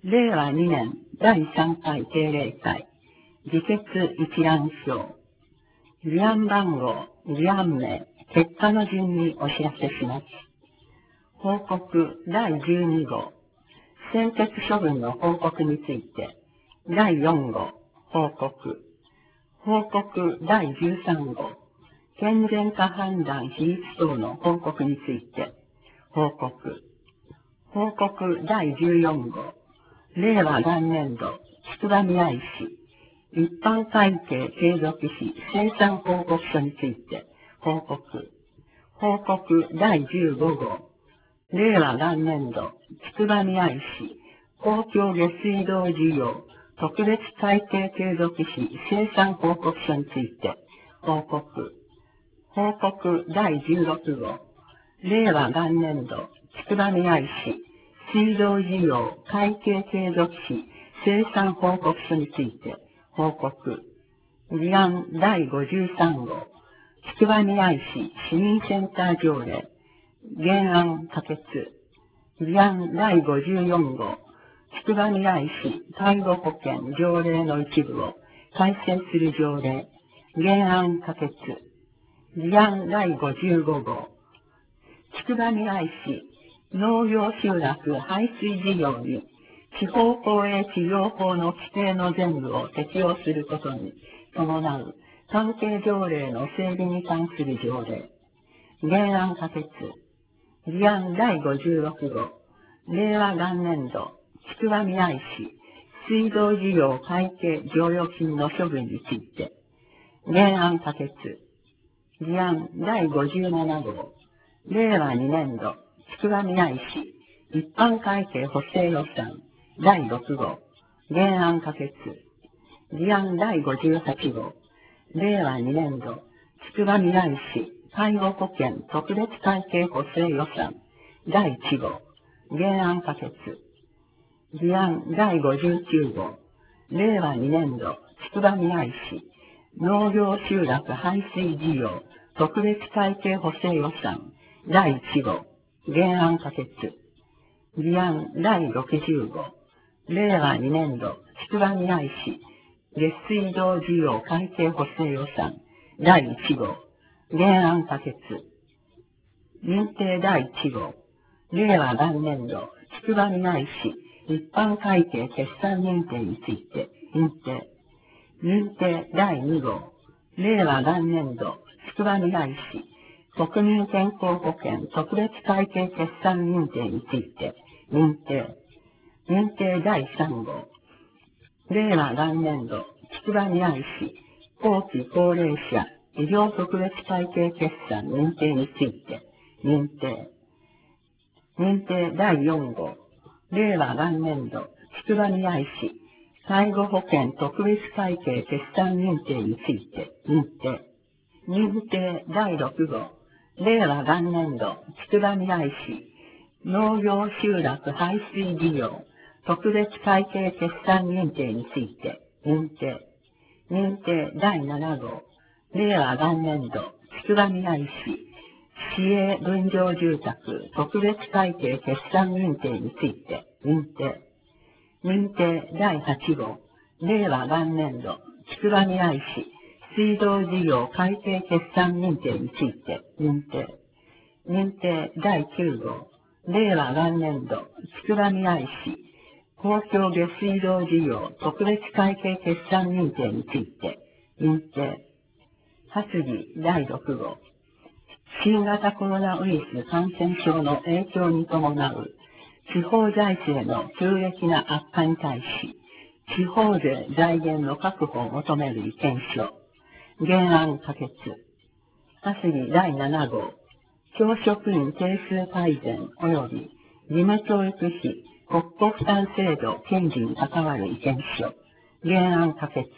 令和2年第3回定例会、議決一覧表、議案番号、議案名、結果の順にお知らせします。報告第12号、専決処分の報告について、第4号、報告。報告第13号、健全化判断比率等の報告について、報告。報告第14号、令和元年度、つくばみらい市、一般会計継続費生産報告書について、報告。報告第15号、令和元年度、つくばみらい市、公共下水道事業特別会計継続費生産報告書について、報告。報告第16号、令和元年度、つくばみらい市、水道事業会計継続費生産報告書について、報告。議案第53号、つくばみらい市市民センター条例、原案可決。議案第54号、つくばみらい市介護保険条例の一部を改正する条例、原案可決。議案第55号、つくばみらい市農業集落排水事業に地方公営事業法の規定の全部を適用することに伴う関係条例の整備に関する条例、原案可決。議案第56号、令和元年度、つくばみらい市水道事業会計剰余金の処分について、原案可決。議案第57号、令和2年度、つくばみらい市一般会計補正予算第6号、原案可決。議案第58号、令和2年度、つくばみらい市介護保険特別会計補正予算第1号、原案可決。議案第59号、令和2年度、つくばみらい市農業集落排水事業特別会計補正予算第1号、原案可決。議案第60号、令和2年度、つくばみらい市下水道事業会計補正予算第1号、原案可決。認定第1号、令和元年度、つくばみらい市一般会計決算認定について、認定。認定第2号、令和元年度、つくばみらい市国民健康保険特別会計決算認定について、認定。認定第3号、令和元年度、つくばみらい市後期高齢者医療特別会計決算認定について、認定。認定第4号、令和元年度、つくばみらい市介護保険特別会計決算認定について、認定。認定第6号、令和元年度、つくばみらい市農業集落排水事業特別会計決算認定について、認定。認定第7号、令和元年度、つくばみらい市市営分譲住宅特別会計決算認定について、認定。認定第8号、令和元年度、つくばみらい市水道事業会計決算認定について、認定。認定第9号、令和元年度、つくばみらい市公共下水道事業特別会計決算認定について、認定。発議第6号、新型コロナウイルス感染症の影響に伴う地方財政の急激な悪化に対し、地方税財源の確保を求める意見書、原案可決。発議第7号、教職員定数改善及び義務教育費国庫負担制度堅持に関わる意見書、原案可決。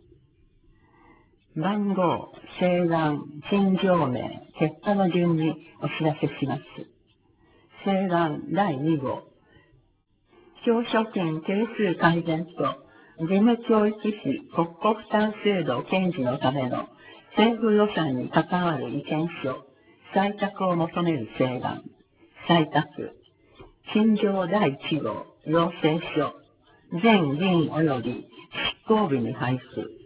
番号、請願、陳情名、結果の順にお知らせします。請願第2号、教職員定数改善と義務教育費国庫負担制度堅持のための政府予算に関わる意見書、採択を求める請願、採択。陳情第1号、要請書、 全議員及び執行部に配す。